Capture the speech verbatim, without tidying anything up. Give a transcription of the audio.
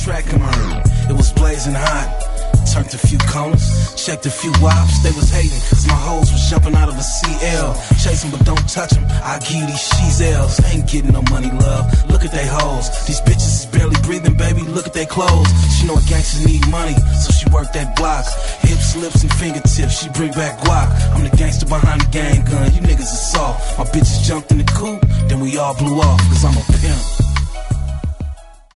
track emerged. It was blazing hot. Turned a few corners, checked a few wops. They was hating, cause my hoes was jumping out of a C L. Chasing but don't touch them, I give you these sheezels. Ain't getting no money, love, look at they hoes. These bitches is barely breathing, baby, look at they clothes. She know gangsters need money, so she work that block. Hips, lips, and fingertips, she bring back guac. I'm the gangster behind the gang gun, you niggas are soft. My bitches jumped in the coupe, then we all blew off, cause I'm a pimp.